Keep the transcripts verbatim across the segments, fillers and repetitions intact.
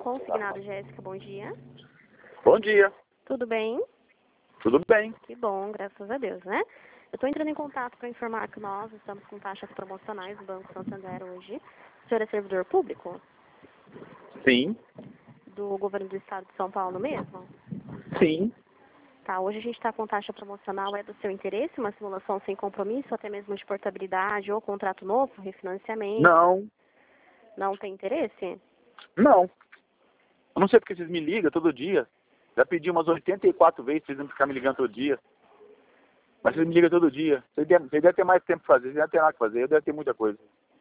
Consignado Jéssica, bom dia. Bom dia. Tudo bem? Tudo bem? Que bom, graças a Deus, né? Eu estou entrando em contato para informar que nós estamos com taxas promocionais do Banco Santander hoje. O senhor é servidor público? Sim. Do governo do estado de São Paulo mesmo? Sim. Tá, hoje a gente está com taxa promocional. É do seu interesse uma simulação sem compromisso, até mesmo de portabilidade ou contrato novo, refinanciamento? Não. Não tem interesse? Não. Eu não sei porque vocês me ligam todo dia. Já pedi umas oitenta e quatro vezes pra vocês não ficarem me ligando todo dia. Mas vocês me ligam todo dia. Vocês devem, vocês devem ter mais tempo para fazer, vocês devem ter nada para fazer. Eu devo ter muita coisa.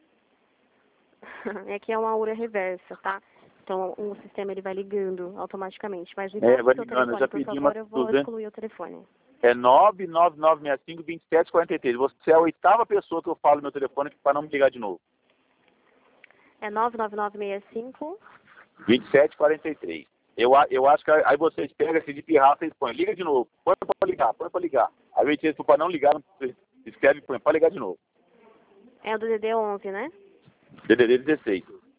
É que é uma U R A reversa, tá? Então o sistema ele vai ligando automaticamente. Mas me É, passa vai o seu ligando. Eu telefone, já por pedi favor, umas eu vou duzentas. excluir o telefone. É nove nove nove seis cinco, dois sete quatro três. Você é a oitava pessoa que eu falo no meu telefone para não me ligar de novo. É nove nove nove seis cinco. dois sete quatro três. Eu, a- eu acho que aí vocês pegam assim de pirraça, vocês põem, liga de novo, põe para ligar, põe para ligar. Aí eu disse para não ligar, não, escreve, põe para ligar de novo. É o do D D onze, né? D D D dezesseis.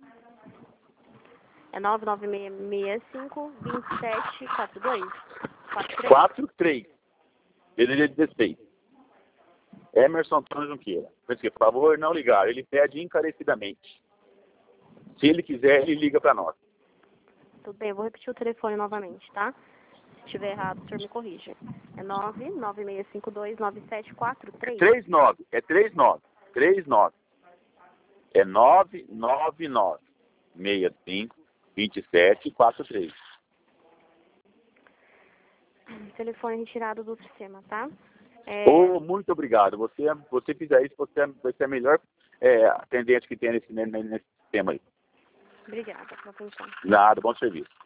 É nove nove seis cinco, dois sete quatro dois. quatro três. D D D dezesseis. Emerson Antônio Junqueira. Por favor, não ligar. Ele pede encarecidamente. Se ele quiser, ele liga para nós. Tudo bem, eu vou repetir o telefone novamente, tá? Se estiver errado, o senhor me corrija. É nove nove seis cinco dois nove sete quatro três. três nove. É três nove. três nove. É nove nove nove seis cinco, dois sete quatro três. Telefone retirado do sistema, tá? É... Oh, muito obrigado. Você, você fizer isso, você é, você é a melhor é, atendente que tem nesse, nesse sistema aí. Obrigada pela atenção. Nada, bom serviço.